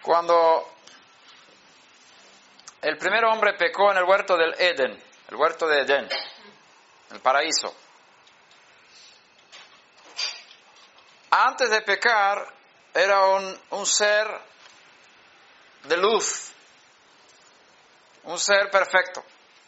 Cuando el primer hombre pecó en el huerto del Edén, el huerto de Edén, el paraíso. Antes de pecar, era un ser de luz, un ser perfecto.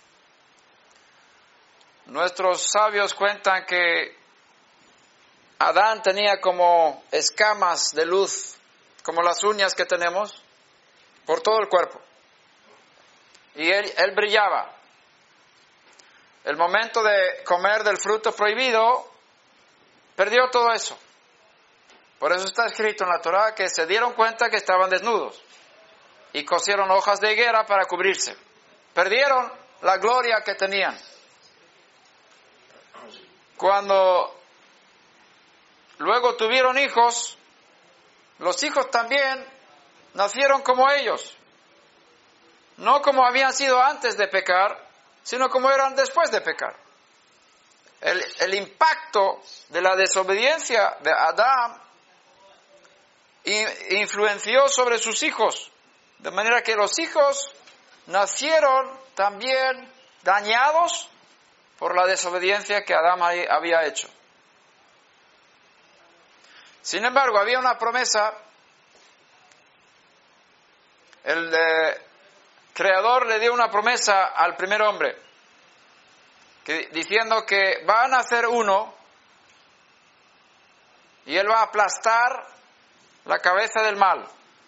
Nuestros sabios cuentan que Adán tenía como escamas de luz, como las uñas que tenemos, por todo el cuerpo. Y él brillaba. El momento de comer del fruto prohibido, perdió todo eso. Por eso está escrito en la Torá que se dieron cuenta que estaban desnudos y cosieron hojas de higuera para cubrirse. Perdieron la gloria que tenían. Cuando luego tuvieron hijos, los hijos también nacieron como ellos. No como habían sido antes de pecar, sino como eran después de pecar. El impacto de la desobediencia de Adán influenció sobre sus hijos, de manera que los hijos nacieron también dañados por la desobediencia que Adán había hecho. Sin embargo, había una promesa. El Creador le dio una promesa al primer hombre, diciendo que va a nacer uno y él va a aplastar la cabeza del mal.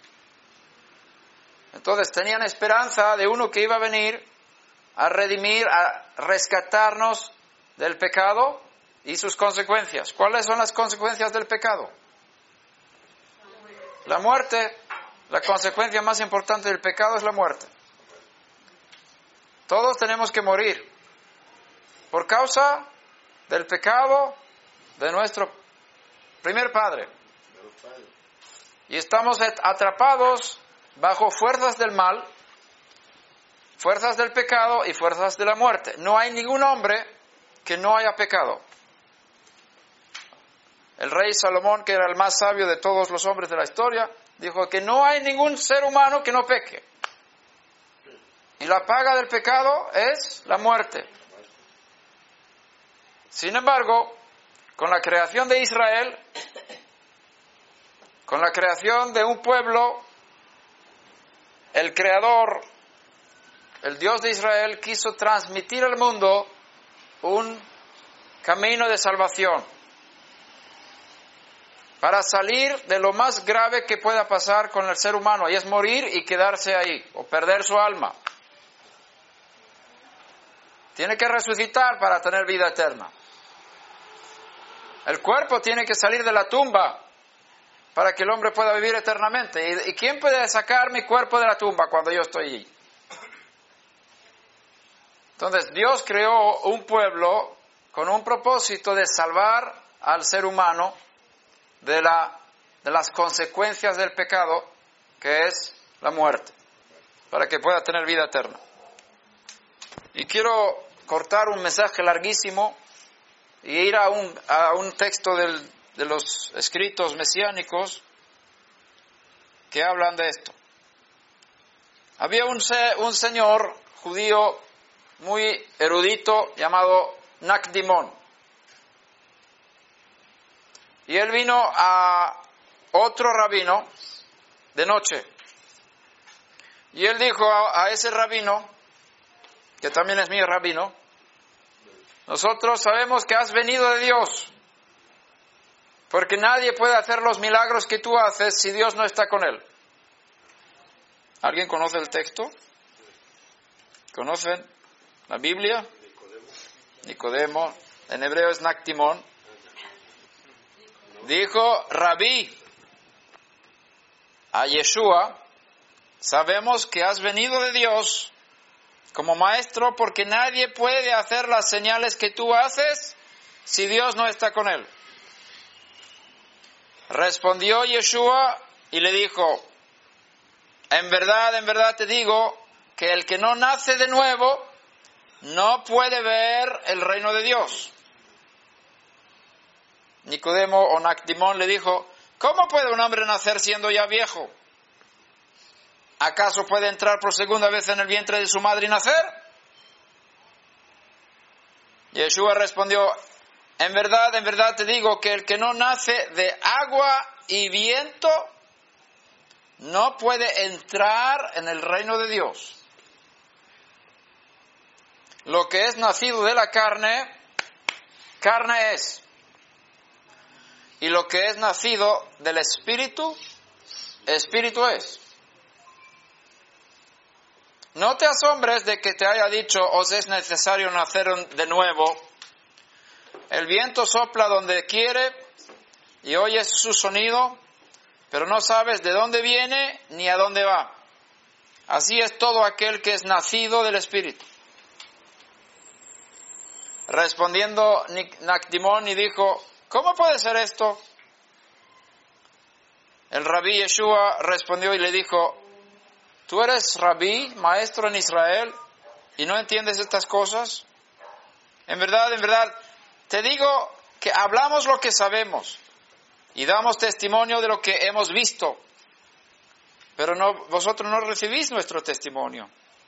Entonces tenían esperanza de uno que iba a venir a redimir, a rescatarnos del pecado y sus consecuencias. ¿Cuáles son las consecuencias del pecado? La muerte. La consecuencia más importante del pecado es la muerte. Todos tenemos que morir por causa del pecado de nuestro primer padre. Y estamos atrapados bajo fuerzas del mal, fuerzas del pecado y fuerzas de la muerte. No hay ningún hombre que no haya pecado. El rey Salomón, que era el más sabio de todos los hombres de la historia, dijo que no hay ningún ser humano que no peque. Y la paga del pecado es la muerte. Sin embargo, con la creación de Israel, con la creación de un pueblo, el Creador, el Dios de Israel, quiso transmitir al mundo un camino de salvación para salir de lo más grave que pueda pasar con el ser humano, y es morir y quedarse ahí, o perder su alma. Tiene que resucitar para tener vida eterna. El cuerpo tiene que salir de la tumba para que el hombre pueda vivir eternamente. ¿Y quién puede sacar mi cuerpo de la tumba cuando yo estoy allí? Entonces, Dios creó un pueblo con un propósito de salvar al ser humano de las consecuencias del pecado, que es la muerte, para que pueda tener vida eterna. Y quiero cortar un mensaje larguísimo y ir a un texto de los escritos mesiánicos que hablan de esto. Había un señor judío muy erudito llamado Nacdimón. Y él vino a otro rabino de noche. Y él dijo a ese rabino, que también es mi rabino: nosotros sabemos que has venido de Dios, porque nadie puede hacer los milagros que tú haces si Dios no está con él. ¿Alguien conoce el texto? ¿Conocen la Biblia? Nicodemo. En hebreo es Nactimón. Dijo: Rabí, a Yeshua, sabemos que has venido de Dios como maestro, porque nadie puede hacer las señales que tú haces si Dios no está con él. Respondió Yeshua y le dijo: en verdad te digo que el que no nace de nuevo no puede ver el reino de Dios. Nicodemo o Nacdimón le dijo: ¿cómo puede un hombre nacer siendo ya viejo? ¿acaso puede entrar por segunda vez en el vientre de su madre y nacer? Yeshua respondió, en verdad te digo que el que no nace de agua y viento no puede entrar en el reino de Dios. Lo que es nacido de la carne, carne es. Y lo que es nacido del Espíritu, Espíritu es. No te asombres de que te haya dicho, os es necesario nacer de nuevo. El viento sopla donde quiere y oyes su sonido, pero no sabes de dónde viene ni a dónde va. Así es todo aquel que es nacido del Espíritu. Respondiendo Nacdimón y dijo, ¿cómo puede ser esto? El rabí Yeshua respondió y le dijo, ¿tú eres rabí, maestro en Israel, y no entiendes estas cosas? En verdad, te digo que hablamos lo que sabemos y damos testimonio de lo que hemos visto, pero vosotros no recibís nuestro testimonio.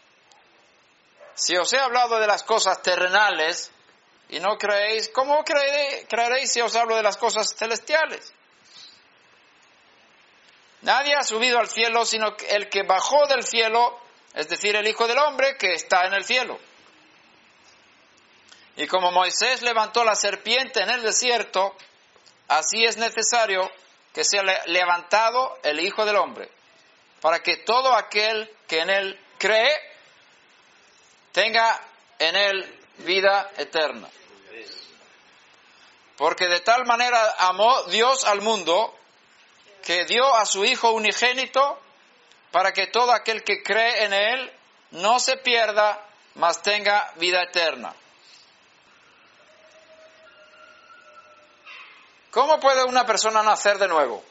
Si os he hablado de las cosas terrenales y no creéis, ¿cómo creeréis si os hablo de las cosas celestiales? Nadie ha subido al cielo sino el que bajó del cielo, es decir, el Hijo del Hombre que está en el cielo. Y como Moisés levantó la serpiente en el desierto, así es necesario que sea levantado el Hijo del Hombre, para que todo aquel que en él cree tenga en él vida eterna. Porque de tal manera amó Dios al mundo, que dio a su Hijo unigénito, para que todo aquel que cree en él no se pierda, mas tenga vida eterna. ¿Cómo puede una persona nacer de nuevo?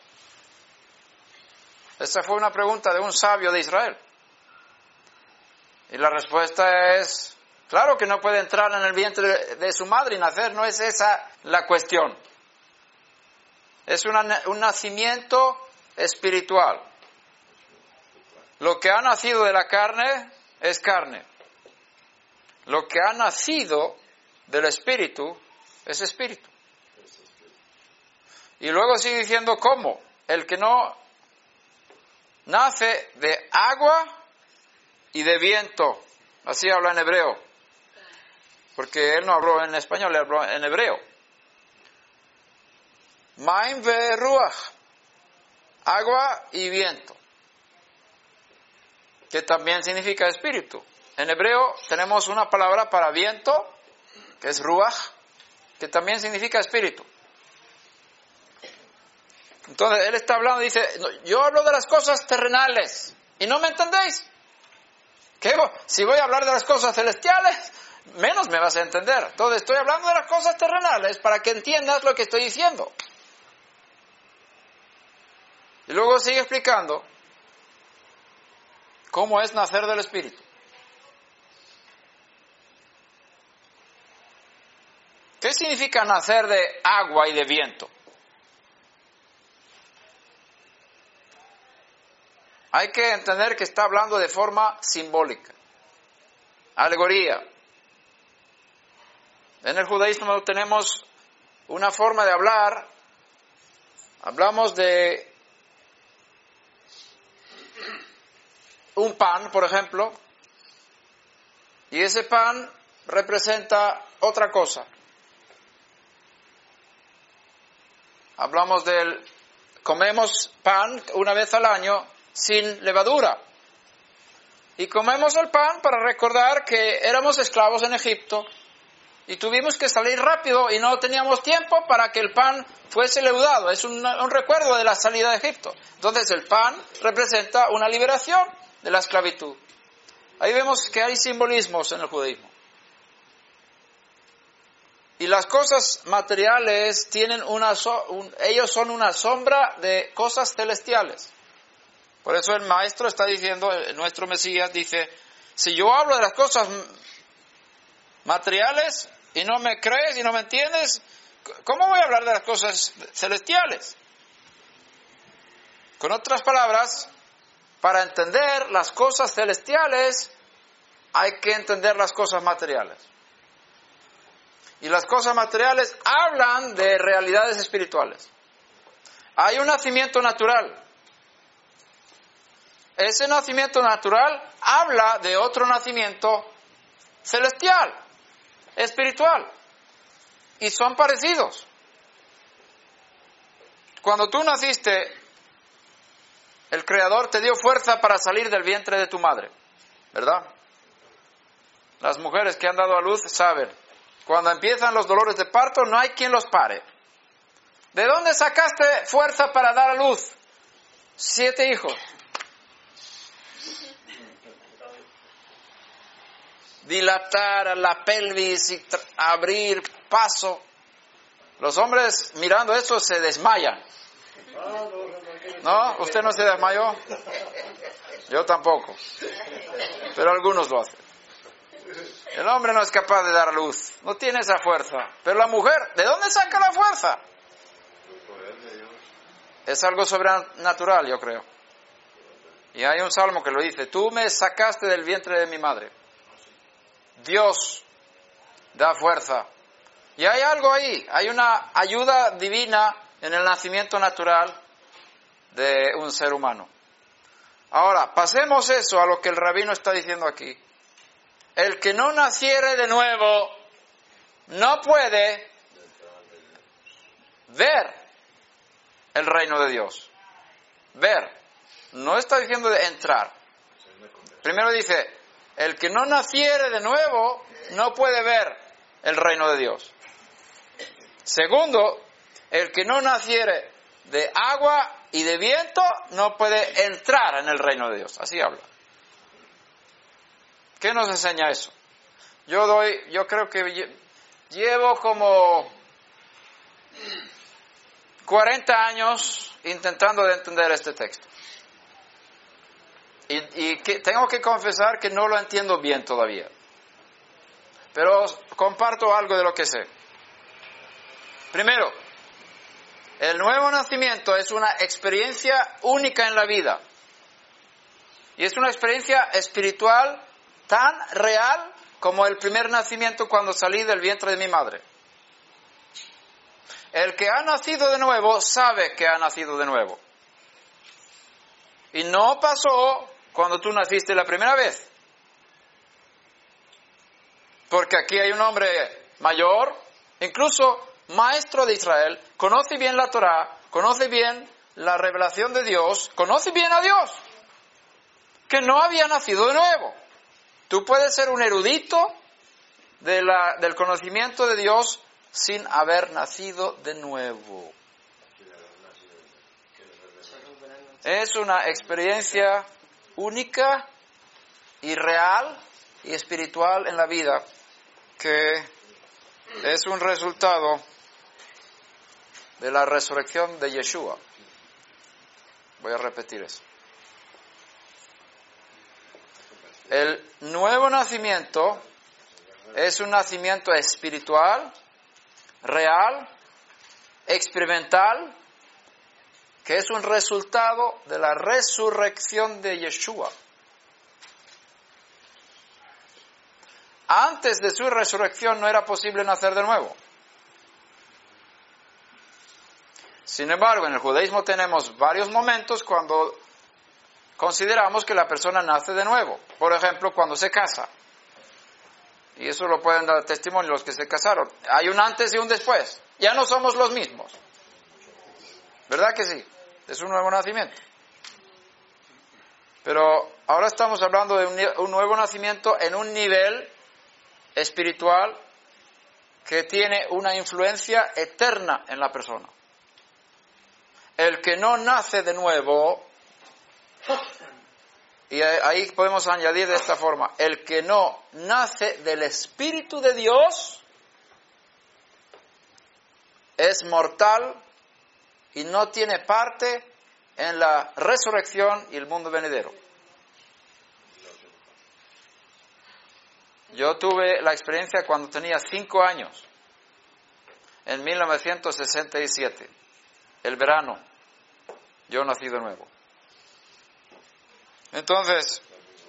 Esa fue una pregunta de un sabio de Israel. Y la respuesta es, claro que no puede entrar en el vientre de su madre y nacer, no es esa la cuestión. Es un nacimiento espiritual. Lo que ha nacido de la carne es carne. Lo que ha nacido del espíritu es espíritu. Y luego sigue diciendo cómo. El que no nace de agua y de viento. Así habla en hebreo. Porque él no habló en español, él habló en hebreo. Maim ve ruach. Agua y viento. Que también significa espíritu. En hebreo tenemos una palabra para viento, que es ruach, que también significa espíritu. Entonces, él está hablando, dice, yo hablo de las cosas terrenales, y no me entendéis. ¿Qué? Si voy a hablar de las cosas celestiales, menos me vas a entender. Entonces, estoy hablando de las cosas terrenales para que entiendas lo que estoy diciendo. Y luego sigue explicando cómo es nacer del Espíritu. ¿Qué significa nacer de agua y de viento? Hay que entender que está hablando de forma simbólica, alegoría. En el judaísmo tenemos una forma de hablar, hablamos de un pan, por ejemplo, y ese pan representa otra cosa. Hablamos comemos pan una vez al año sin levadura. Y comemos el pan para recordar que éramos esclavos en Egipto y tuvimos que salir rápido y no teníamos tiempo para que el pan fuese leudado. Es un recuerdo de la salida de Egipto. Entonces el pan representa una liberación de la esclavitud. Ahí vemos que hay simbolismos en el judaísmo. Y las cosas materiales tienen ellos son una sombra de cosas celestiales. Por eso el maestro está diciendo, nuestro Mesías dice, si yo hablo de las cosas materiales y no me crees y no me entiendes, ¿cómo voy a hablar de las cosas celestiales? Con otras palabras, para entender las cosas celestiales hay que entender las cosas materiales. Y las cosas materiales hablan de realidades espirituales. Hay un nacimiento natural. Ese nacimiento natural habla de otro nacimiento celestial, espiritual. Y son parecidos. Cuando tú naciste, el Creador te dio fuerza para salir del vientre de tu madre, ¿verdad? Las mujeres que han dado a luz saben, cuando empiezan los dolores de parto no hay quien los pare. ¿De dónde sacaste fuerza para dar a luz 7 hijos? Dilatar la pelvis y abrir paso. Los hombres mirando eso se desmayan. ¿No? ¿Usted no se desmayó? Yo tampoco. Pero algunos lo hacen. El hombre no es capaz de dar luz. No tiene esa fuerza. Pero la mujer, ¿de dónde saca la fuerza? Es algo sobrenatural, yo creo. Y hay un salmo que lo dice: tú me sacaste del vientre de mi madre. Dios da fuerza. Y hay algo ahí, hay una ayuda divina en el nacimiento natural de un ser humano. Ahora, pasemos eso a lo que el rabino está diciendo aquí. El que no naciere de nuevo no puede ver el reino de Dios. Ver. No está diciendo de entrar. Primero dice, el que no naciere de nuevo no puede ver el reino de Dios. Segundo, el que no naciere de agua y de viento no puede entrar en el reino de Dios. Así habla. ¿Qué nos enseña eso? Yo creo que llevo como 40 años intentando de entender este texto. Y tengo que confesar que no lo entiendo bien todavía. Pero comparto algo de lo que sé. Primero, el nuevo nacimiento es una experiencia única en la vida. Y es una experiencia espiritual tan real como el primer nacimiento cuando salí del vientre de mi madre. El que ha nacido de nuevo sabe que ha nacido de nuevo. Y no pasó cuando tú naciste la primera vez. Porque aquí hay un hombre mayor, incluso maestro de Israel, conoce bien la Torá, conoce bien la revelación de Dios, conoce bien a Dios, que no había nacido de nuevo. Tú puedes ser un erudito del conocimiento de Dios sin haber nacido de nuevo. Es una experiencia única y real y espiritual en la vida que es un resultado de la resurrección de Yeshua. Voy a repetir eso. El nuevo nacimiento es un nacimiento espiritual, real, experimental, que es un resultado de la resurrección de Yeshua. Antes de su resurrección no era posible nacer de nuevo. Sin embargo, en el judaísmo tenemos varios momentos cuando consideramos que la persona nace de nuevo. Por ejemplo, cuando se casa. Y eso lo pueden dar testimonio los que se casaron. Hay un antes y un después. Ya no somos los mismos. ¿Verdad que sí? Es un nuevo nacimiento. Pero ahora estamos hablando de un nuevo nacimiento en un nivel espiritual que tiene una influencia eterna en la persona. El que no nace de nuevo, y ahí podemos añadir de esta forma, el que no nace del Espíritu de Dios es mortal y no tiene parte en la resurrección y el mundo venidero. Yo tuve la experiencia cuando tenía 5 años, en 1967, el verano, yo nací de nuevo. Entonces,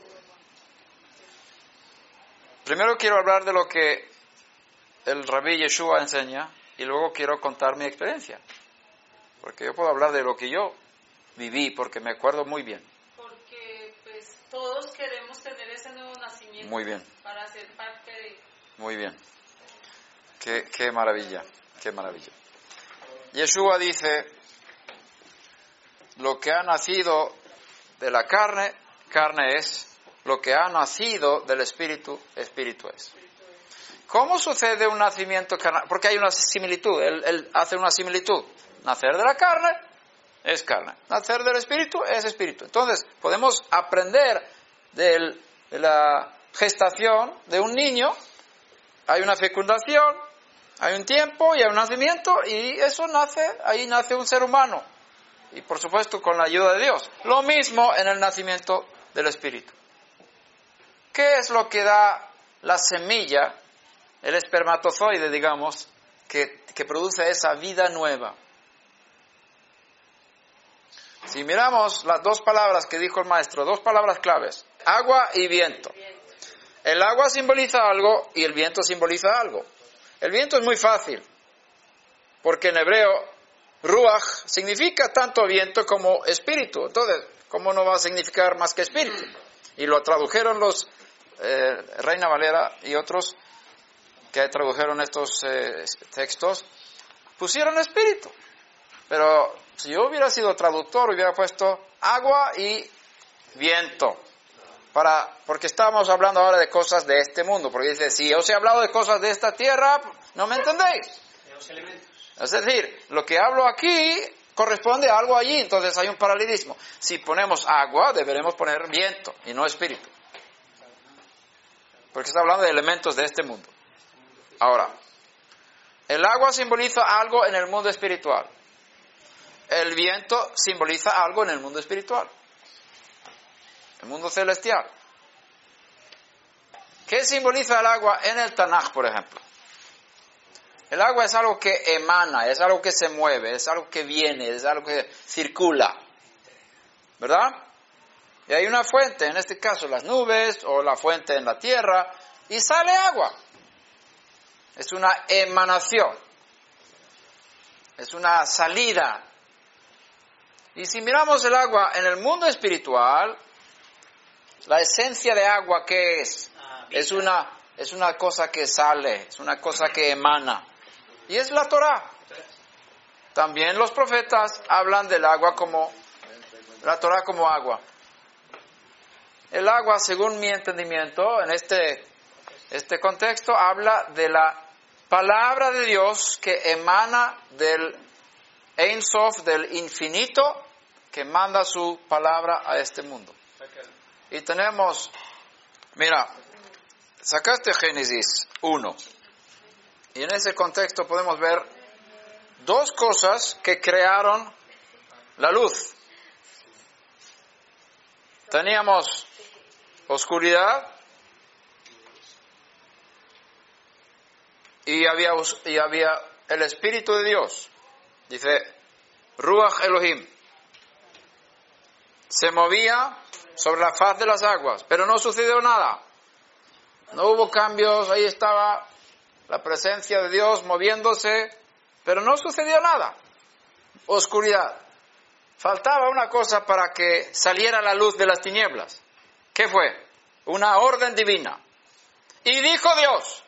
primero quiero hablar de lo que el Rabí Yeshua enseña y luego quiero contar mi experiencia. Porque yo puedo hablar de lo que yo viví porque me acuerdo muy bien. Porque pues todos queremos tener ese nuevo nacimiento. Muy bien. Para ser parte de... Muy bien. Qué maravilla, qué maravilla. Yeshua dice, lo que ha nacido de la carne, carne es. Lo que ha nacido del Espíritu, Espíritu es. ¿Cómo sucede un nacimiento carnal? Porque hay una similitud, él hace una similitud. Nacer de la carne es carne. Nacer del Espíritu es Espíritu. Entonces, podemos aprender de la gestación de un niño. Hay una fecundación, hay un tiempo y hay un nacimiento y eso ahí nace un ser humano. Y por supuesto con la ayuda de Dios. Lo mismo en el nacimiento del Espíritu. ¿Qué es lo que da la semilla, el espermatozoide, digamos, que produce esa vida nueva? Si miramos las dos palabras que dijo el maestro, dos palabras claves, agua y viento. El agua simboliza algo y el viento simboliza algo. El viento es muy fácil, porque en hebreo, ruach significa tanto viento como espíritu. Entonces, ¿cómo no va a significar más que espíritu? Y lo tradujeron los Reina Valera y otros que tradujeron estos textos, pusieron espíritu. Pero si yo hubiera sido traductor, hubiera puesto agua y viento. Porque estábamos hablando ahora de cosas de este mundo. Porque dice, si os he hablado de cosas de esta tierra, no me entendéis. De los elementos. Es decir, lo que hablo aquí corresponde a algo allí. Entonces hay un paralelismo. Si ponemos agua, deberemos poner viento y no espíritu. Porque está hablando de elementos de este mundo. Ahora, el agua simboliza algo en el mundo espiritual. El viento simboliza algo en el mundo espiritual. El mundo celestial. ¿Qué simboliza el agua en el Tanaj, por ejemplo? El agua es algo que emana, es algo que se mueve, es algo que viene, es algo que circula. ¿Verdad? Y hay una fuente, en este caso las nubes, o la fuente en la tierra, y sale agua. Es una emanación. Es una salida. Y si miramos el agua en el mundo espiritual, la esencia de agua, ¿qué es? Es una cosa que sale, es una cosa que emana. Y es la Torá. También los profetas hablan del agua como, la Torá como agua. El agua, según mi entendimiento, en este contexto, habla de la palabra de Dios que emana del Ein Sof, del infinito, que manda su palabra a este mundo. Y tenemos, mira, sacaste Génesis 1, y en ese contexto podemos ver dos cosas que crearon la luz. Teníamos oscuridad y había el Espíritu de Dios. Dice, Ruach Elohim. Se movía sobre la faz de las aguas, pero no sucedió nada. No hubo cambios, ahí estaba la presencia de Dios moviéndose, pero no sucedió nada. Oscuridad. Faltaba una cosa para que saliera la luz de las tinieblas. ¿Qué fue? Una orden divina. Y dijo Dios,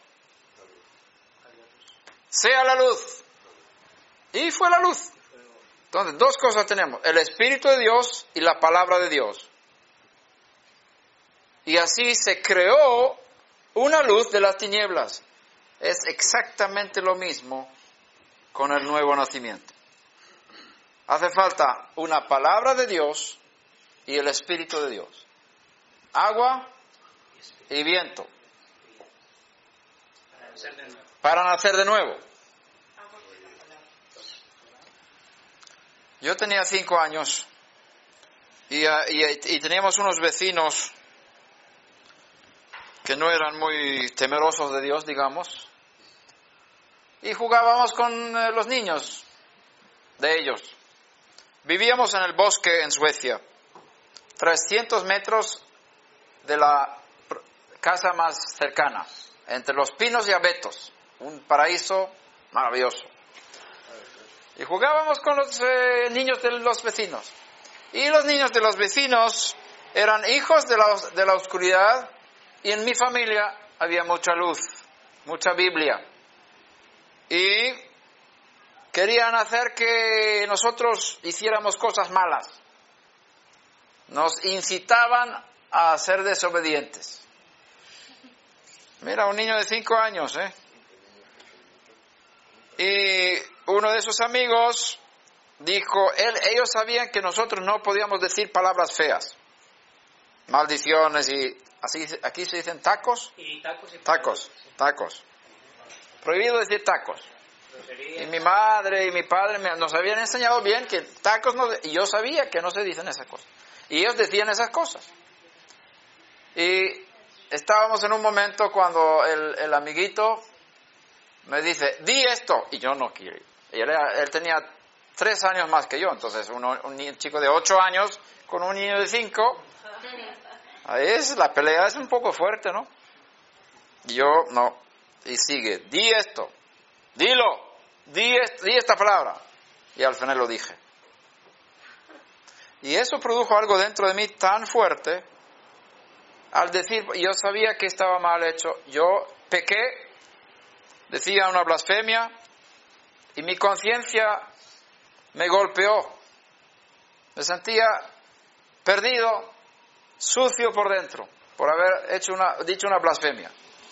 sea la luz. Y fue la luz. Entonces, dos cosas tenemos. El Espíritu de Dios y la palabra de Dios. Y así se creó una luz de las tinieblas. Es exactamente lo mismo con el nuevo nacimiento. Hace falta una palabra de Dios y el Espíritu de Dios. Agua y viento. Para nacer de nuevo. Yo tenía 5 años y teníamos unos vecinos que no eran muy temerosos de Dios, digamos, y jugábamos con los niños de ellos. Vivíamos en el bosque en Suecia 300 metros de la casa más cercana, entre los pinos y abetos, un paraíso maravilloso. Y jugábamos con los niños de los vecinos. Y los niños de los vecinos eran hijos de la oscuridad, y en mi familia había mucha luz, mucha Biblia. Y querían hacer que nosotros hiciéramos cosas malas. Nos incitaban a ser desobedientes. Mira, un niño de 5 años, Y uno de sus amigos dijo, ellos sabían que nosotros no podíamos decir palabras feas, maldiciones y así, aquí se dicen tacos. Y tacos. Tacos. Prohibido decir tacos. Y mi madre y mi padre nos habían enseñado bien que tacos no, y yo sabía que no se dicen esas cosas. Y ellos decían esas cosas. Y estábamos en un momento cuando el amiguito me dice, di esto, y yo no quiero. Y él tenía 3 años más que yo, entonces un chico de 8 años con un niño de 5, la pelea es un poco fuerte, ¿no? Y yo no, y sigue, di esto, dilo, di esta palabra, y al final lo dije. Y eso produjo algo dentro de mí tan fuerte, al decir, yo sabía que estaba mal hecho, yo pequé, decía una blasfemia, y mi conciencia me golpeó. Me sentía perdido, sucio por dentro, por haber dicho una blasfemia.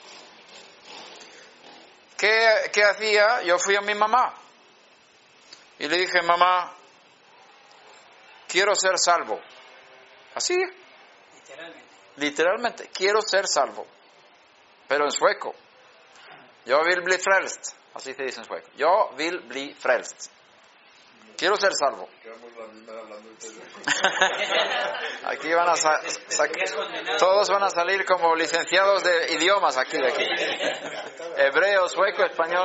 ¿Qué hacía? Yo fui a mi mamá y le dije, mamá, quiero ser salvo. Así, literalmente, quiero ser salvo, pero en sueco. Jag vill bli frälst. Así se dice en sueco. Jag vill bli frälst. Quiero ser salvo. Aquí van a todos van a salir como licenciados de idiomas aquí. Hebreo, sueco, español.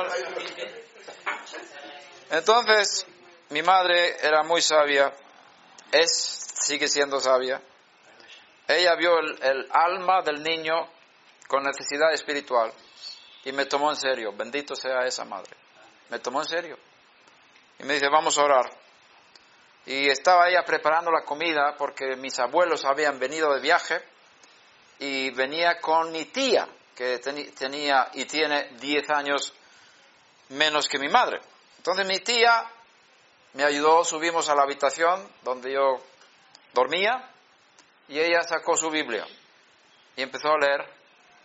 Entonces, mi madre era muy sabia. Sigue siendo sabia. Ella vio el alma del niño con necesidad espiritual. Y me tomó en serio, bendito sea esa madre. Me tomó en serio. Y me dice, vamos a orar. Y estaba ella preparando la comida porque mis abuelos habían venido de viaje. Y venía con mi tía, que tenía y tiene 10 años menos que mi madre. Entonces mi tía me ayudó, subimos a la habitación donde yo dormía. Y ella sacó su Biblia y empezó a leer.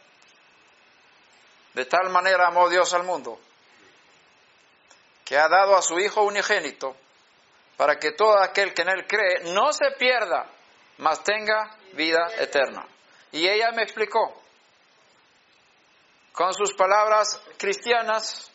De tal manera amó Dios al mundo, que ha dado a su Hijo unigénito, para que todo aquel que en Él cree no se pierda, mas tenga vida eterna. Y ella me explicó, con sus palabras cristianas,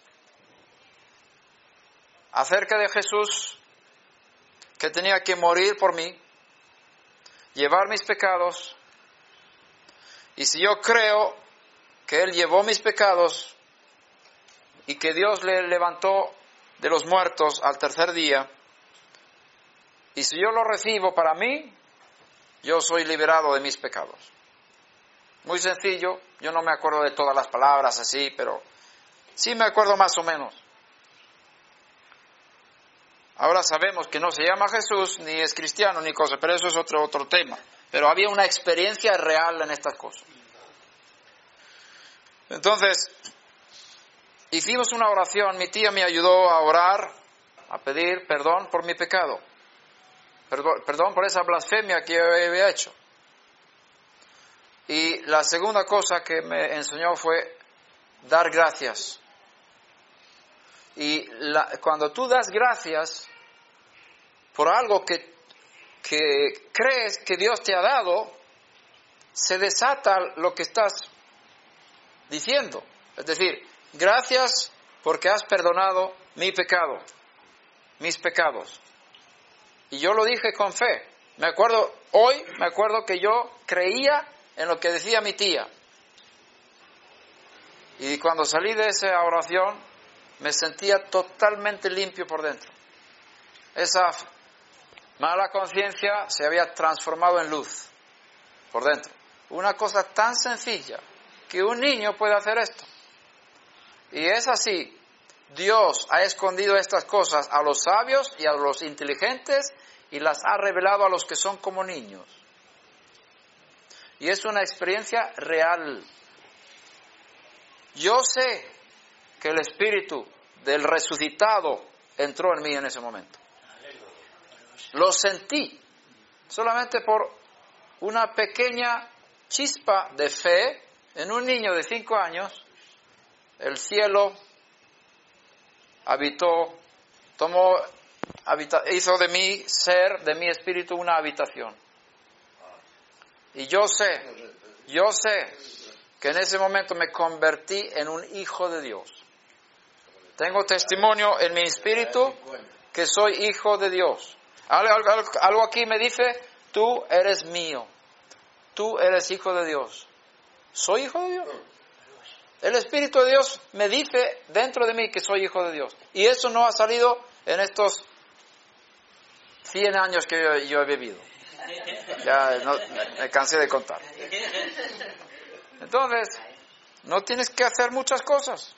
acerca de Jesús, que tenía que morir por mí, llevar mis pecados, y si yo creo que Él llevó mis pecados y que Dios le levantó de los muertos al tercer día, y si yo lo recibo para mí, yo soy liberado de mis pecados. Muy sencillo, yo no me acuerdo de todas las palabras así, pero sí me acuerdo más o menos. Ahora sabemos que no se llama Jesús, ni es cristiano, ni cosa, pero eso es otro tema. Pero había una experiencia real en estas cosas. Entonces, hicimos una oración, mi tía me ayudó a orar, a pedir perdón por mi pecado, perdón por esa blasfemia que yo había hecho. Y la segunda cosa que me enseñó fue dar gracias. Y cuando tú das gracias por algo que crees que Dios te ha dado, se desata lo que estás diciendo. Es decir, gracias porque has perdonado mi pecado, mis pecados. Y yo lo dije con fe. Me acuerdo que yo creía en lo que decía mi tía. Y cuando salí de esa oración, me sentía totalmente limpio por dentro. Mala conciencia se había transformado en luz por dentro. Una cosa tan sencilla que un niño puede hacer esto. Y es así. Dios ha escondido estas cosas a los sabios y a los inteligentes y las ha revelado a los que son como niños. Y es una experiencia real. Yo sé que el espíritu del resucitado entró en mí en ese momento. Lo sentí solamente por una pequeña chispa de fe en un niño de 5 años. El cielo hizo de mi ser, de mi espíritu, una habitación. Y yo sé que en ese momento me convertí en un hijo de Dios. Tengo testimonio en mi espíritu que soy hijo de Dios. Algo aquí me dice, tú eres mío, tú eres hijo de Dios. ¿Soy hijo de Dios? El Espíritu de Dios me dice dentro de mí que soy hijo de Dios. Y eso no ha salido en estos 100 años que yo he vivido. Ya me cansé de contar. Entonces, no tienes que hacer muchas cosas.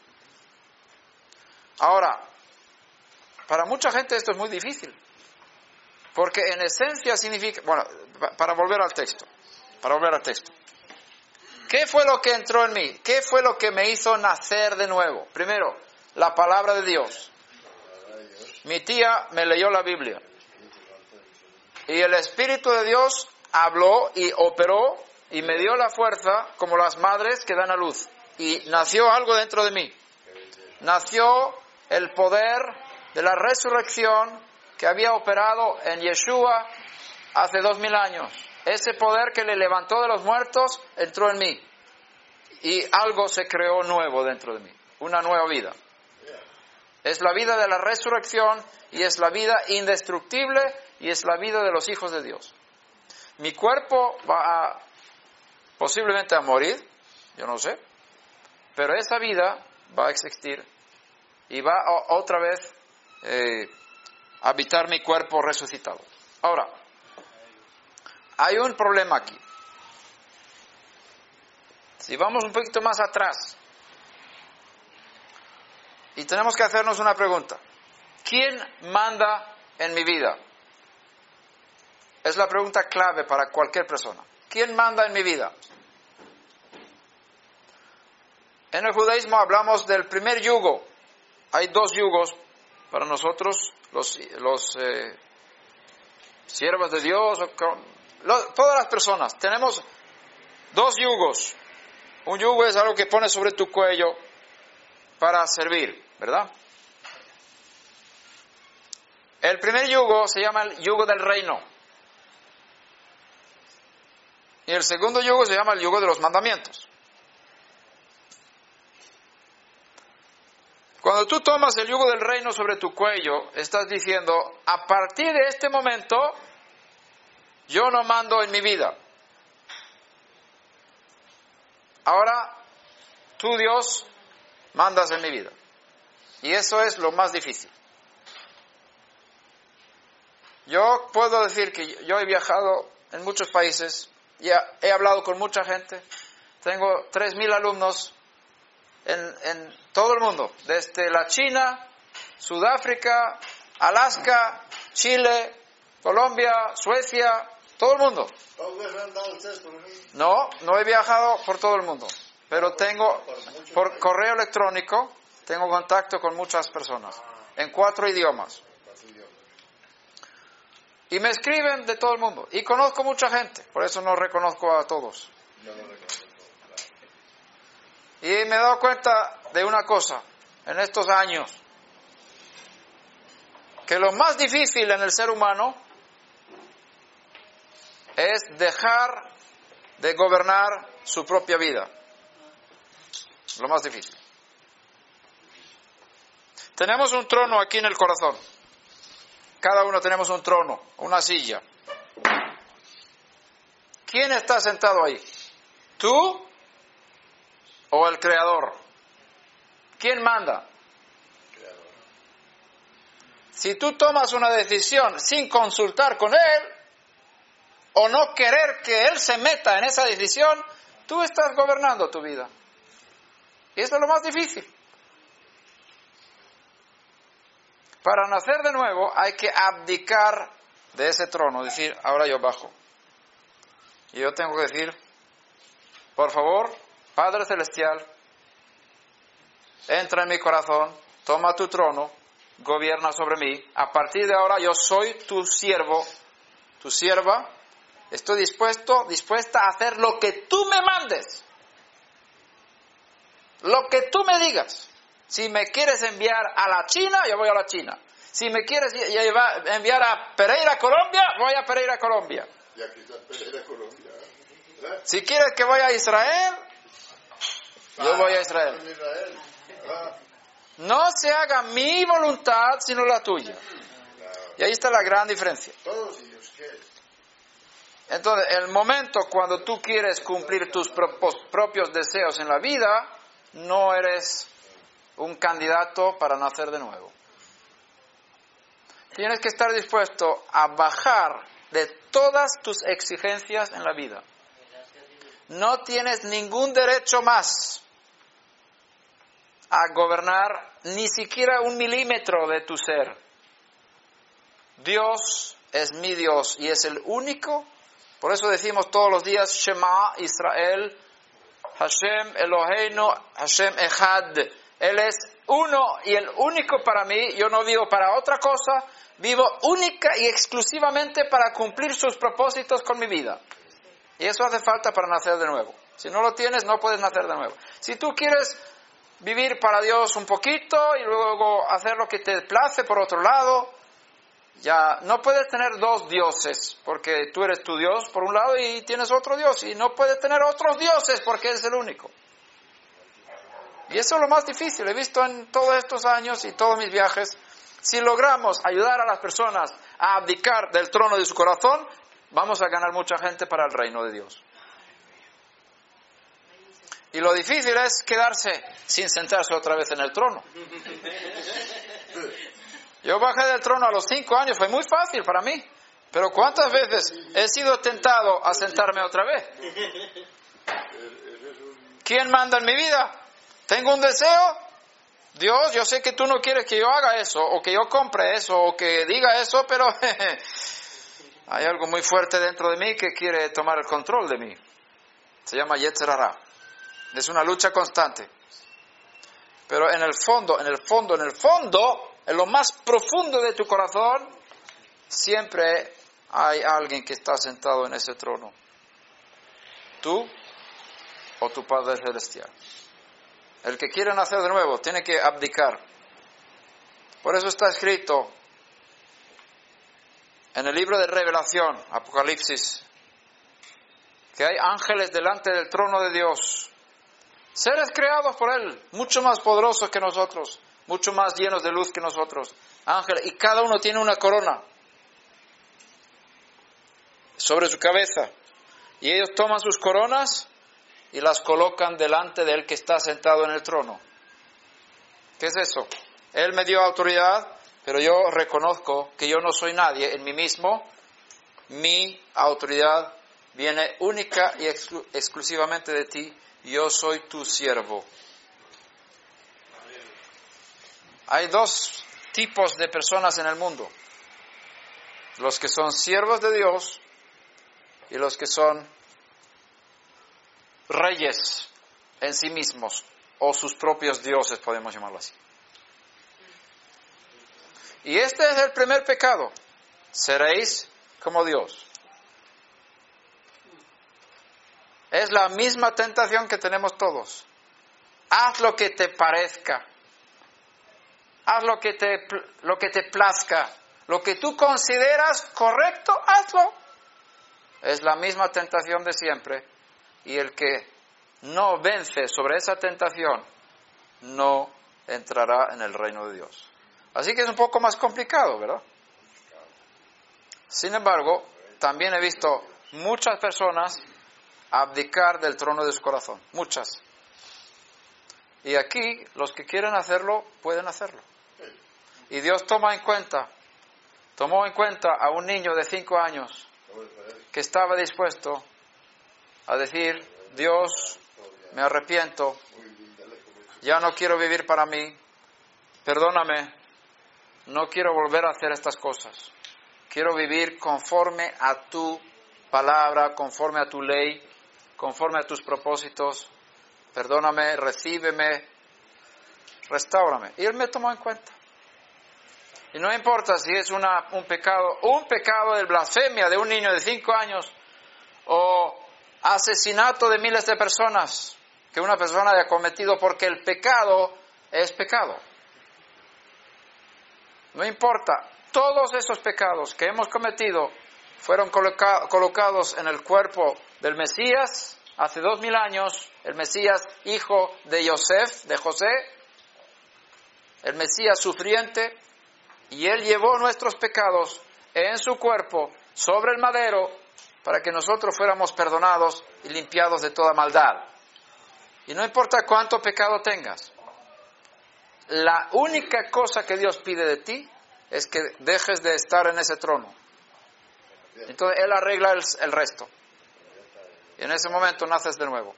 Ahora, para mucha gente esto es muy difícil. Porque en esencia significa... Bueno, para volver al texto. ¿Qué fue lo que entró en mí? ¿Qué fue lo que me hizo nacer de nuevo? Primero, la palabra de Dios. Mi tía me leyó la Biblia. Y el Espíritu de Dios habló y operó y me dio la fuerza como las madres que dan a luz. Y nació algo dentro de mí. Nació el poder de la resurrección que había operado en Yeshua hace 2000 años. Ese poder que le levantó de los muertos entró en mí. Y algo se creó nuevo dentro de mí. Una nueva vida. Es la vida de la resurrección y es la vida indestructible y es la vida de los hijos de Dios. Mi cuerpo va posiblemente a morir, yo no sé, pero esa vida va a existir y va a otra vez habitar mi cuerpo resucitado. Ahora, hay un problema aquí. Si vamos un poquito más atrás y tenemos que hacernos una pregunta. ¿Quién manda en mi vida? Es la pregunta clave para cualquier persona. ¿Quién manda en mi vida? En el judaísmo hablamos del primer yugo. Hay 2 yugos para nosotros, los siervos de Dios, todas las personas. Tenemos 2 yugos. Un yugo es algo que pones sobre tu cuello para servir, ¿verdad? El primer yugo se llama el yugo del reino. Y el segundo yugo se llama el yugo de los mandamientos. Cuando tú tomas el yugo del reino sobre tu cuello, estás diciendo, a partir de este momento, yo no mando en mi vida. Ahora, tú, Dios, mandas en mi vida. Y eso es lo más difícil. Yo puedo decir que yo he viajado en muchos países, y he hablado con mucha gente, tengo 3,000 alumnos en todo el mundo, desde la China, Sudáfrica, Alaska, Chile, Colombia, Suecia, todo el mundo. No he viajado por todo el mundo, pero tengo, por correo electrónico, tengo contacto con muchas personas, en 4 idiomas. Y me escriben de todo el mundo. Y conozco mucha gente, por eso no reconozco a todos. Y me he dado cuenta de una cosa, en estos años, que lo más difícil en el ser humano es dejar de gobernar su propia vida. Lo más difícil. Tenemos un trono aquí en el corazón. Cada uno tenemos un trono, una silla. ¿Quién está sentado ahí? ¿Tú o el Creador? ¿Quién manda? Si tú tomas una decisión sin consultar con Él, o no querer que Él se meta en esa decisión, tú estás gobernando tu vida. Y eso es lo más difícil. Para nacer de nuevo hay que abdicar de ese trono, decir, ahora yo bajo. Y yo tengo que decir, por favor, Padre Celestial, entra en mi corazón, toma tu trono, gobierna sobre mí. A partir de ahora yo soy tu siervo, tu sierva. Estoy dispuesta a hacer lo que tú me mandes. Lo que tú me digas. Si me quieres enviar a la China, yo voy a la China. Si me quieres enviar a Pereira, Colombia, voy a Pereira, Colombia. Y aquí está Pereira, Colombia. ¿Verdad? Si quieres que vaya a Israel, yo voy a Israel. No se haga mi voluntad, sino la tuya. Y ahí está la gran diferencia. Todos si Dios quiere. Entonces, el momento cuando tú quieres cumplir tus propios deseos en la vida, no eres un candidato para nacer de nuevo. Tienes que estar dispuesto a bajar de todas tus exigencias en la vida. No tienes ningún derecho más a gobernar ni siquiera 1 milímetro de tu ser. Dios es mi Dios y es el único. Por eso decimos todos los días, Shema Israel, Hashem Eloheinu, Hashem Echad. Él es uno y el único para mí. Yo no vivo para otra cosa. Vivo única y exclusivamente para cumplir sus propósitos con mi vida. Y eso hace falta para nacer de nuevo. Si no lo tienes, no puedes nacer de nuevo. Si tú quieres vivir para Dios un poquito y luego hacer lo que te place por otro lado, ya no puedes tener 2 dioses, porque tú eres tu Dios por un lado y tienes otro Dios, y no puedes tener otros dioses porque eres el único. Y eso es lo más difícil, he visto en todos estos años y todos mis viajes. Si logramos ayudar a las personas a abdicar del trono de su corazón, vamos a ganar mucha gente para el reino de Dios. Y lo difícil es quedarse sin sentarse otra vez en el trono. Yo bajé del trono a los 5 años, fue muy fácil para mí. Pero ¿cuántas veces he sido tentado a sentarme otra vez? ¿Quién manda en mi vida? ¿Tengo un deseo? Dios, yo sé que tú no quieres que yo haga eso, o que yo compre eso, o que diga eso, pero hay algo muy fuerte dentro de mí que quiere tomar el control de mí. Se llama Yetzer Hara. Es una lucha constante. Pero en el fondo, en lo más profundo de tu corazón, siempre hay alguien que está sentado en ese trono. Tú o tu Padre Celestial. El que quiere nacer de nuevo tiene que abdicar. Por eso está escrito en el libro de Revelación, Apocalipsis, que hay ángeles delante del trono de Dios. Seres creados por Él, mucho más poderosos que nosotros, mucho más llenos de luz que nosotros. Ángeles, y cada uno tiene una corona sobre su cabeza. Y ellos toman sus coronas y las colocan delante del que está sentado en el trono. ¿Qué es eso? Él me dio autoridad, pero yo reconozco que yo no soy nadie en mí mismo. Mi autoridad viene única y exclusivamente de ti. Yo soy tu siervo. Hay 2 tipos de personas en el mundo. Los que son siervos de Dios y los que son reyes en sí mismos, o sus propios dioses, podemos llamarlo así. Y este es el primer pecado. Seréis como Dios. Es la misma tentación que tenemos todos. Haz lo que te parezca. Haz lo que te plazca. Lo que tú consideras correcto, hazlo. Es la misma tentación de siempre. Y el que no vence sobre esa tentación, no entrará en el reino de Dios. Así que es un poco más complicado, ¿verdad? Sin embargo, también he visto muchas personas abdicar del trono de su corazón. Muchas. Y aquí, los que quieren hacerlo, pueden hacerlo. Y Dios tomó en cuenta a un niño de 5 años que estaba dispuesto a decir, Dios, me arrepiento, ya no quiero vivir para mí, perdóname, no quiero volver a hacer estas cosas. Quiero vivir conforme a tu palabra, conforme a tu ley, conforme a tus propósitos. Perdóname, recíbeme, restáurame. Y Él me tomó en cuenta. Y no importa si es un pecado de blasfemia de un niño de 5 años o asesinato de miles de personas que una persona haya cometido, porque el pecado es pecado. No importa, todos esos pecados que hemos cometido fueron colocados en el cuerpo del Mesías hace 2000 años, el Mesías hijo de José, el Mesías sufriente, y Él llevó nuestros pecados en su cuerpo sobre el madero para que nosotros fuéramos perdonados y limpiados de toda maldad. Y no importa cuánto pecado tengas, la única cosa que Dios pide de ti es que dejes de estar en ese trono. Entonces Él arregla el resto. Y en ese momento naces de nuevo.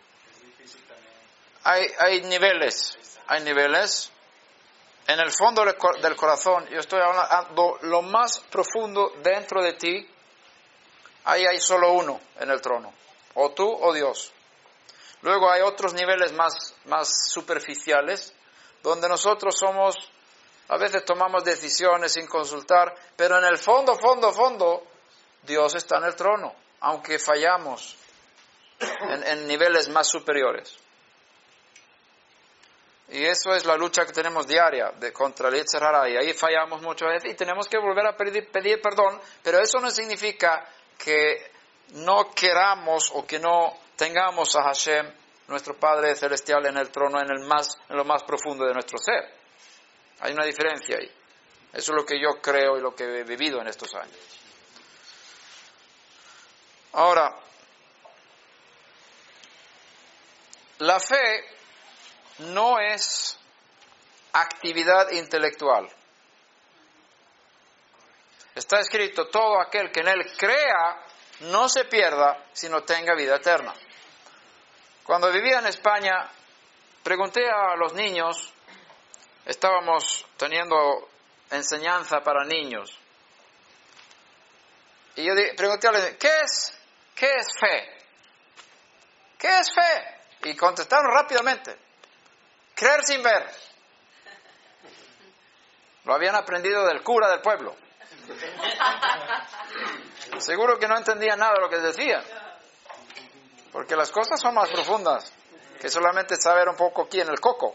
Hay niveles. En el fondo del corazón, yo estoy hablando lo más profundo dentro de ti, ahí hay solo uno en el trono. O tú o Dios. Luego hay otros niveles más superficiales, donde nosotros a veces tomamos decisiones sin consultar, pero en el fondo, Dios está en el trono, aunque fallamos en niveles más superiores. Y eso es la lucha que tenemos diaria contra el Yetzer Hara, y ahí fallamos muchas veces y tenemos que volver a pedir perdón, pero eso no significa que no queramos o que no tengamos a Hashem, nuestro Padre Celestial, en el trono, en lo más profundo de nuestro ser. Hay una diferencia ahí. Eso es lo que yo creo y lo que he vivido en estos años. Ahora, la fe no es actividad intelectual. Está escrito, todo aquel que en Él crea no se pierda, sino tenga vida eterna. Cuando vivía en España, pregunté a los niños, estábamos teniendo enseñanza para niños, y yo pregunté a los niños, ¿qué es fe? ¿Qué es fe? Y contestaron rápidamente, creer sin ver. Lo habían aprendido del cura del pueblo. Seguro que no entendían nada de lo que decían, porque las cosas son más profundas que solamente saber un poco aquí en el coco.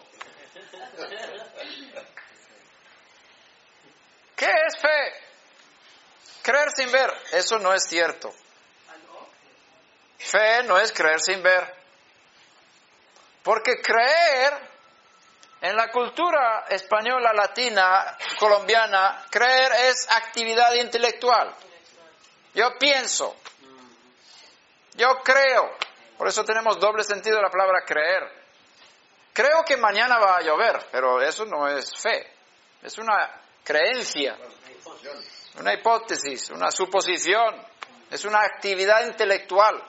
¿Qué es fe? Creer sin ver. Eso no es cierto. Fe no es creer sin ver. Porque creer, en la cultura española, latina, colombiana, creer es actividad intelectual. Yo pienso. Yo creo. Por eso tenemos doble sentido de la palabra creer. Creo que mañana va a llover, pero eso no es fe. Es una creencia, una hipótesis, una suposición. Es una actividad intelectual.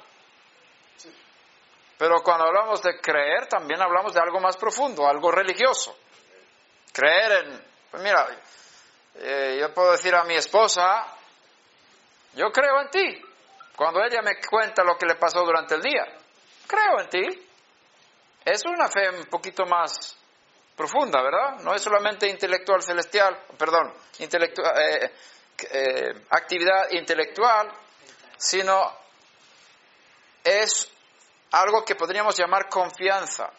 Pero cuando hablamos de creer, también hablamos de algo más profundo, algo religioso. Creer pues mira, yo puedo decir a mi esposa, yo creo en ti. Cuando ella me cuenta lo que le pasó durante el día, creo en ti. Es una fe un poquito más profunda, ¿verdad? No es solamente actividad intelectual, sino es algo que podríamos llamar confianza.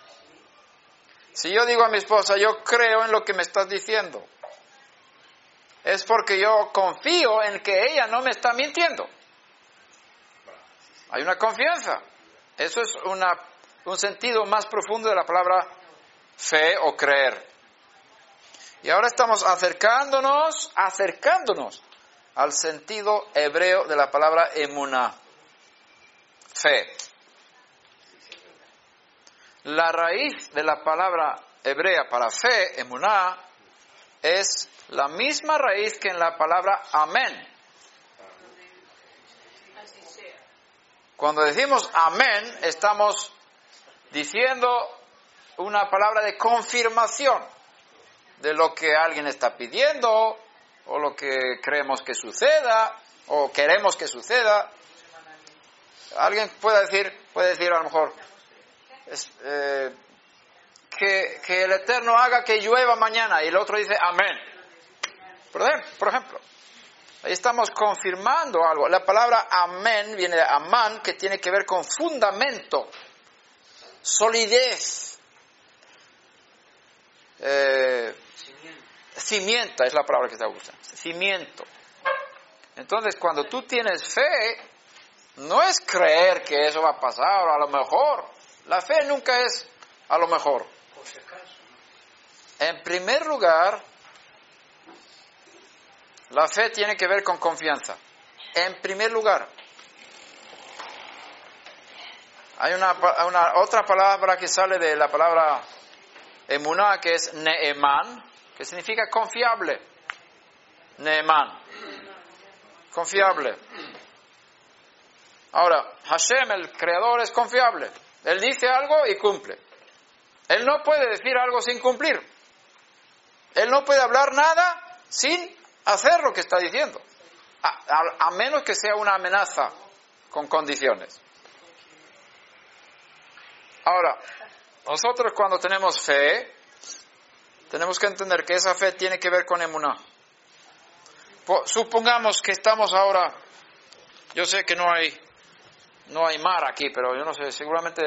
Si yo digo a mi esposa, yo creo en lo que me estás diciendo, es porque yo confío en que ella no me está mintiendo. Hay una confianza. Eso es un sentido más profundo de la palabra fe o creer. Y ahora estamos acercándonos al sentido hebreo de la palabra emuná, fe. La raíz de la palabra hebrea para fe, emuná, es la misma raíz que en la palabra amén. Así sea. Cuando decimos amén, estamos diciendo una palabra de confirmación de lo que alguien está pidiendo, o lo que creemos que suceda, o queremos que suceda. Alguien puede decir a lo mejor que el Eterno haga que llueva mañana, y el otro dice amén. Por ejemplo, ahí estamos confirmando algo. La palabra amén viene de amán, que tiene que ver con fundamento, solidez, cimienta es la palabra que está usando, cimiento. Entonces, cuando tú tienes fe, no es creer que eso va a pasar, o a lo mejor. La fe nunca es a lo mejor. En primer lugar, la fe tiene que ver con confianza. En primer lugar. Hay una otra palabra que sale de la palabra emuná, que es neemán, que significa confiable. Neemán. Confiable. Ahora, Hashem, el creador, es confiable. Él dice algo y cumple. Él no puede decir algo sin cumplir. Él no puede hablar nada sin hacer lo que está diciendo. A menos que sea una amenaza con condiciones. Ahora, nosotros cuando tenemos fe, tenemos que entender que esa fe tiene que ver con emuná. Supongamos que estamos ahora, yo sé que no hay mar aquí, pero yo no sé, seguramente...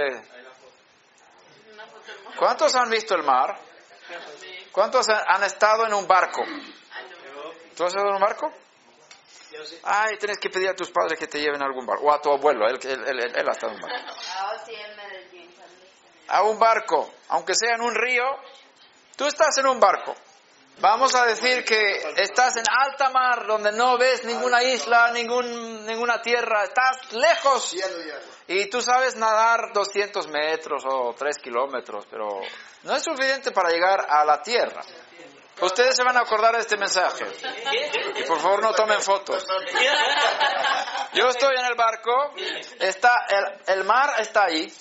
¿Cuántos han visto el mar? ¿Cuántos han estado en un barco? ¿Tú has estado en un barco? Ay, tienes que pedir a tus padres que te lleven a algún barco, o a tu abuelo, él ha estado en un barco. A un barco, aunque sea en un río, tú estás en un barco. Vamos a decir que estás en alta mar, donde no ves ninguna isla, ninguna tierra, estás lejos. Y tú sabes nadar 200 metros o 3 kilómetros, pero no es suficiente para llegar a la tierra. Ustedes se van a acordar de este mensaje. Y por favor no tomen fotos. Yo estoy en el barco, el mar está ahí.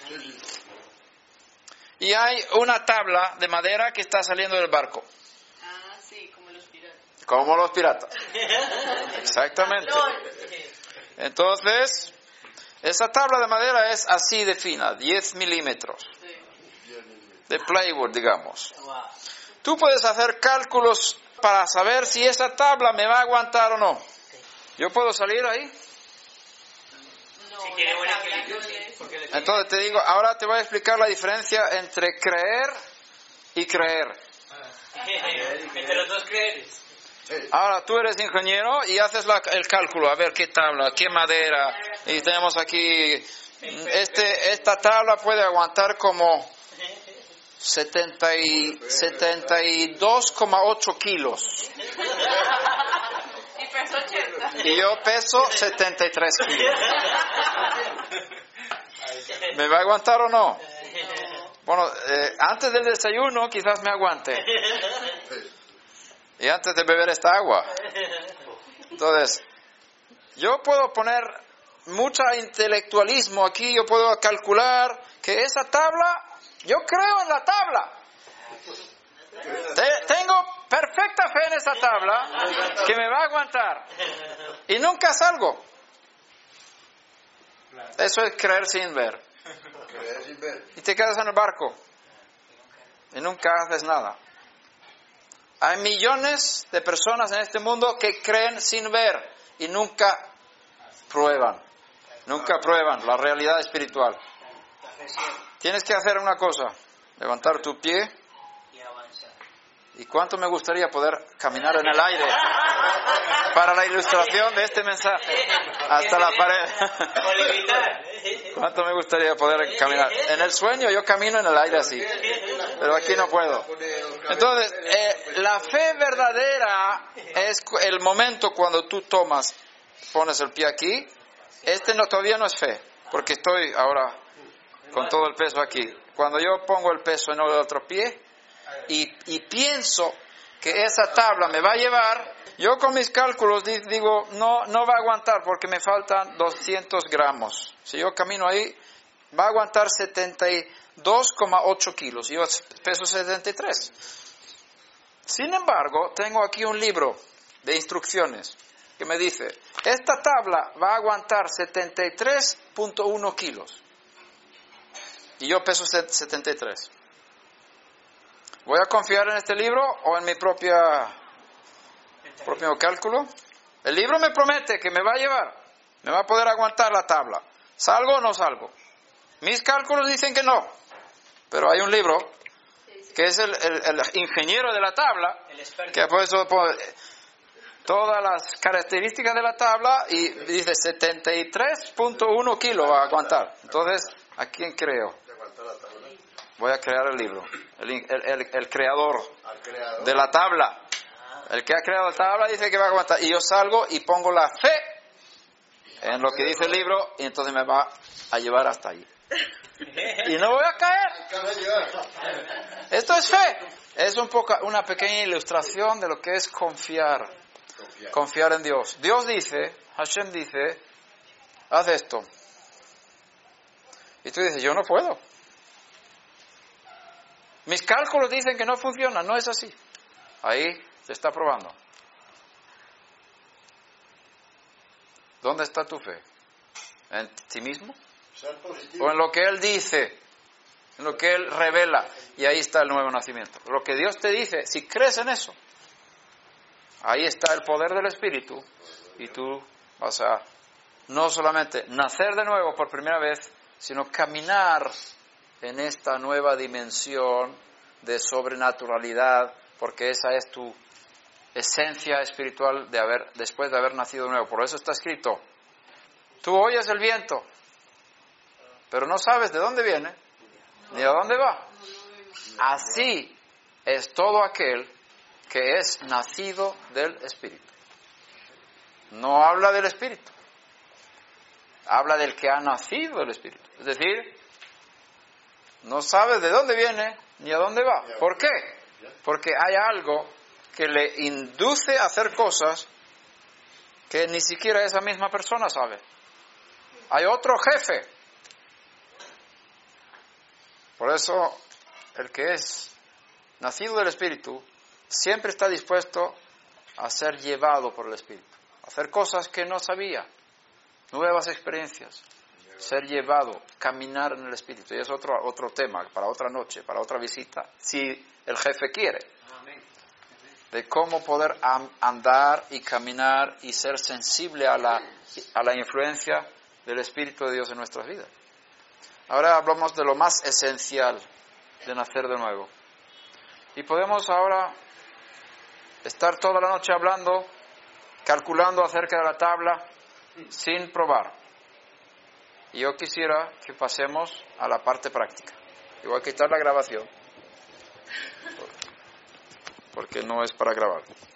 Y hay una tabla de madera que está saliendo del barco. Ah, sí, como los piratas. Como los piratas. Exactamente. Entonces, esa tabla de madera es así de fina, 10 milímetros. De plywood, digamos. Tú puedes hacer cálculos para saber si esa tabla me va a aguantar o no. ¿Yo puedo salir ahí? Si quiere buen equilibrio, sí. Entonces te digo, ahora te voy a explicar la diferencia entre creer y creer. Entre los dos creeres. Ahora tú eres ingeniero y haces el cálculo, a ver qué tabla, qué madera. Y tenemos aquí, esta tabla puede aguantar como 72,8 kilos. Y peso 80. Y yo peso 73 kilos. ¿Me va a aguantar o no? Bueno, antes del desayuno quizás me aguante. Y antes de beber esta agua. Entonces, yo puedo poner mucho intelectualismo aquí, yo puedo calcular que esa tabla, yo creo en la tabla. Tengo perfecta fe en esa tabla que me va a aguantar. Y nunca salgo. Eso es creer sin ver. Y te quedas en el barco. Y nunca haces nada. Hay millones de personas en este mundo que creen sin ver y nunca prueban. Nunca prueban la realidad espiritual. Tienes que hacer una cosa. Levantar tu pie. ¿Y cuánto me gustaría poder caminar en el aire para la ilustración de este mensaje hasta la pared? ¿Cuánto me gustaría poder caminar? En el sueño yo camino en el aire así, pero aquí no puedo. Entonces, la fe verdadera es el momento cuando tú pones el pie aquí. Todavía no es fe, porque estoy ahora con todo el peso aquí. Cuando yo pongo el peso en el otro pie, y pienso que esa tabla me va a llevar, yo con mis cálculos digo, no va a aguantar porque me faltan 200 gramos. Si yo camino ahí, va a aguantar 72,8 kilos. Yo peso 73. Sin embargo, tengo aquí un libro de instrucciones que me dice, esta tabla va a aguantar 73,1 kilos. Y yo peso 73. ¿Voy a confiar en este libro o en mi propio cálculo? El libro me promete que me va a llevar, me va a poder aguantar la tabla. ¿Salgo o no salgo? Mis cálculos dicen que no, pero hay un libro que es el ingeniero de la tabla, que ha puesto todas las características de la tabla y dice 73,1 kilos va a aguantar. Entonces, ¿a quién creo? Voy a crear el libro, el creador de la tabla. El que ha creado la tabla dice que va a aguantar. Y yo salgo y pongo la fe en lo que dice el libro y entonces me va a llevar hasta allí. Y no voy a caer. Esto es fe. Es una pequeña ilustración de lo que es confiar. Confiar en Dios. Dios dice, Hashem dice, haz esto. Y tú dices, yo no puedo. Mis cálculos dicen que no funciona, no es así. Ahí se está probando. ¿Dónde está tu fe? ¿En ti mismo? ¿O en lo que Él dice? ¿En lo que Él revela? Y ahí está el nuevo nacimiento. Lo que Dios te dice, si crees en eso, ahí está el poder del Espíritu y tú vas a no solamente nacer de nuevo por primera vez, sino caminar en esta nueva dimensión de sobrenaturalidad, porque esa es tu esencia espiritual después de haber nacido de nuevo. Por eso está escrito, tú oyes el viento, pero no sabes de dónde viene, ni a dónde va. Así es todo aquel que es nacido del Espíritu. No habla del Espíritu, habla del que ha nacido del Espíritu. Es decir, no sabes de dónde viene ni a dónde va. ¿Por qué? Porque hay algo que le induce a hacer cosas que ni siquiera esa misma persona sabe. Hay otro jefe. Por eso, el que es nacido del Espíritu siempre está dispuesto a ser llevado por el Espíritu, a hacer cosas que no sabía, nuevas experiencias, ser llevado, caminar en el Espíritu. Y es otro tema para otra noche, para otra visita, si el jefe quiere, de cómo poder andar y caminar y ser sensible a la influencia del Espíritu de Dios en nuestras vidas. Ahora hablamos de lo más esencial de nacer de nuevo. Y podemos ahora estar toda la noche hablando, calculando acerca de la tabla, sin probar. Y yo quisiera que pasemos a la parte práctica. Y voy a quitar la grabación, porque no es para grabar.